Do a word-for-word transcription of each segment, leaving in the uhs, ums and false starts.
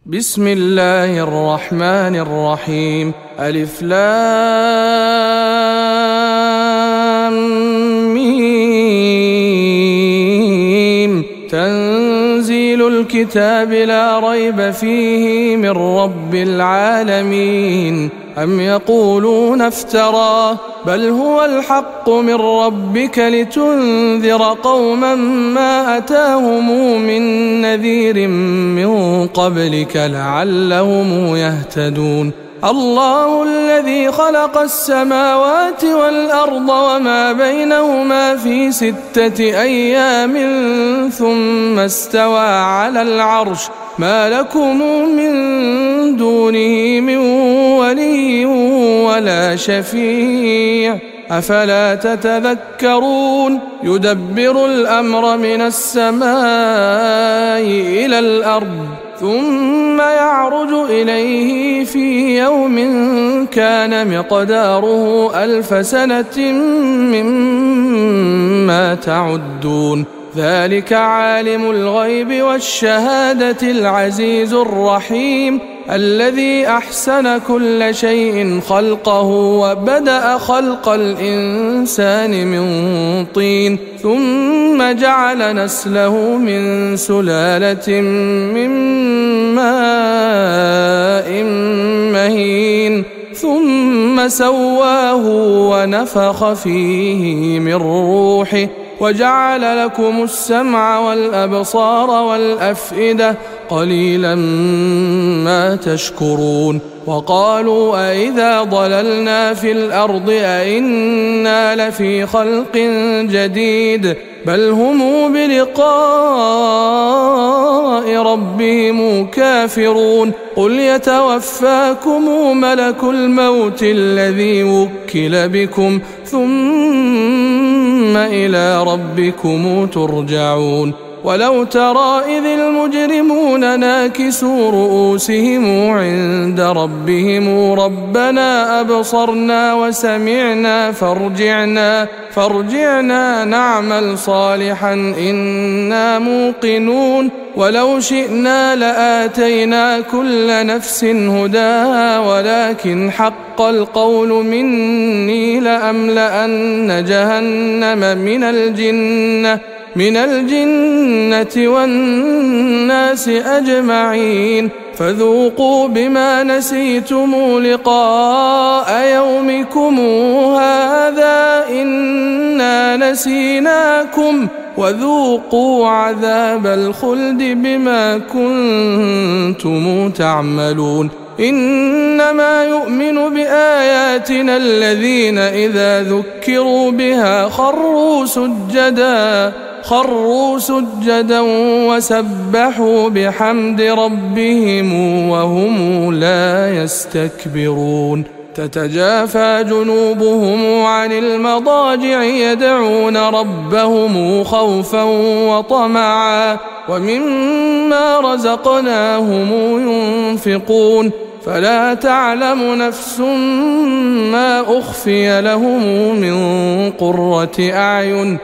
بسم الله الرحمن الرحيم. ألف لام ميم. تنزيل الكتاب لا ريب فيه من رب العالمين. أم يقولون افتراه بل هو الحق من ربك لتنذر قوما ما أتاهم من نذير من قبلك لعلهم يهتدون. الله الذي خلق السماوات والأرض وما بينهما في ستة أيام ثم استوى على العرش ما لكم من دونه من ولي ولا شفيع أفلا تتذكرون. يدبر الأمر من السماء إلى الأرض ثم يعرج إليه في يوم كان مقداره ألف سنة مما تعدون. ذلك عالم الغيب والشهادة العزيز الرحيم الذي أحسن كل شيء خلقه وبدأ خلق الإنسان من طين ثم جعل نسله من سلالة من ماء مهين ثم سواه ونفخ فيه من روحه وجعل لكم السمع والأبصار والأفئدة قليلا ما تشكرون. وقالوا أئذا ضللنا في الأرض أئنا لفي خلق جديد بل هم بلقاء ربهم كافرون. قل يتوفاكم ملك الموت الذي وكل بكم ثم إلى ربكم ترجعون. ولو ترى إذ المجرمون ناكسوا رؤوسهم عند ربهم ربنا أبصرنا وسمعنا فارجعنا فارجعنا نعمل صالحا إنا موقنون. ولو شئنا لآتينا كل نفس هداها ولكن حق القول مني لأملأن جهنم من الجنة من الجنة والناس أجمعين. فذوقوا بما نسيتم لقاء يومكم هذا إنا نسيناكم وذوقوا عذاب الخلد بما كنتم تعملون. إنما يؤمن بآياتنا الذين إذا ذكروا بها خروا سجدا خروا سجدا وسبحوا بحمد ربهم وهم لا يستكبرون. تتجافى جنوبهم عن المضاجع يدعون ربهم خوفا وطمعا ومما رزقناهم ينفقون. فلا تعلم نفس ما أخفي لهم من قرة أعين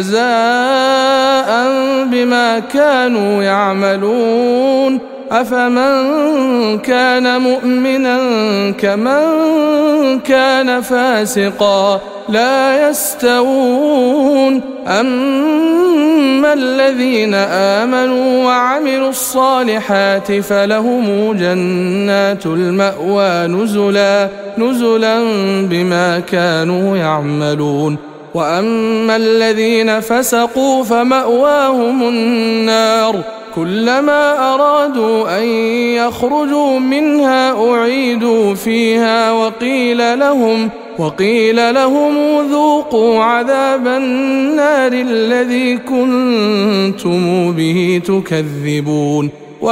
جزاء بما كانوا يعملون. أفمن كان مؤمنا كمن كان فاسقا لا يستوون. أما الذين آمنوا وعملوا الصالحات فلهم جنات المأوى نزلا نزلا بما كانوا يعملون. وأما الذين فسقوا فمأواهم النار كلما أرادوا أن يخرجوا منها أعيدوا فيها وقيل لهم وقيل لهم ذوقوا عذاب النار الذي كنتم به تكذبون.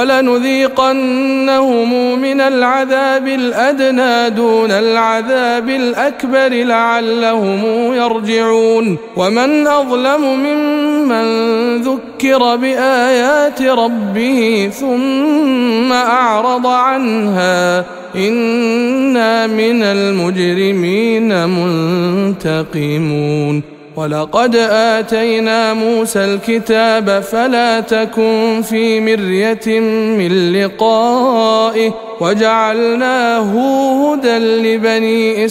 ولنذيقنهم من العذاب الأدنى دون العذاب الأكبر لعلهم يرجعون. ومن أظلم ممن ذكر بآيات ربه ثم أعرض عنها إنا من المجرمين منتقمون. ولقد آتينا موسى الكتاب فلا تكن في مرية من لقائه وجعلناه هدى لبني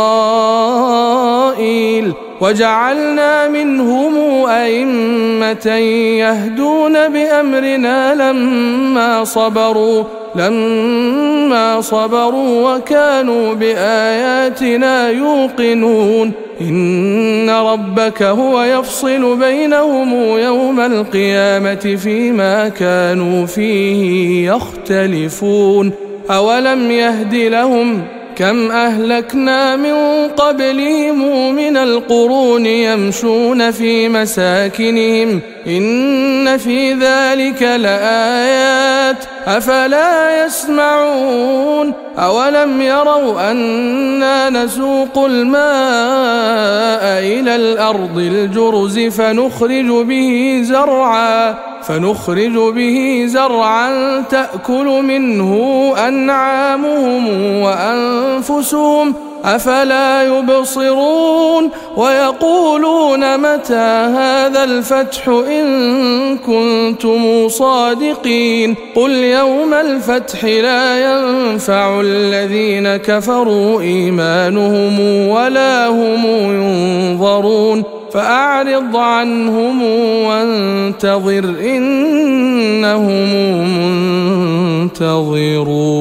إسرائيل وجعلنا منهم أئمة يهدون بأمرنا لما صبروا لما صبروا وكانوا بآياتنا يوقنون إن ربك هو يفصل بينهم يوم القيامة فيما كانوا فيه يختلفون أولم يهد لهم كم أهلكنا من قبلهم من القرون يمشون في مساكنهم إن في ذلك لآيات أفلا يسمعون أولم يروا أنا نسوق الماء إلى الأرض الجرز فنخرج به زرعا فنخرج به زرعا تأكل منه أنعامهم وأنفسهم أفلا يبصرون ويقولون متى هذا الفتح إن كنتم صادقين قل يوم الفتح لا ينفع الذين كفروا إيمانهم ولا هم ينظرون فأعرض عنهم وانتظر إنهم منتظرون.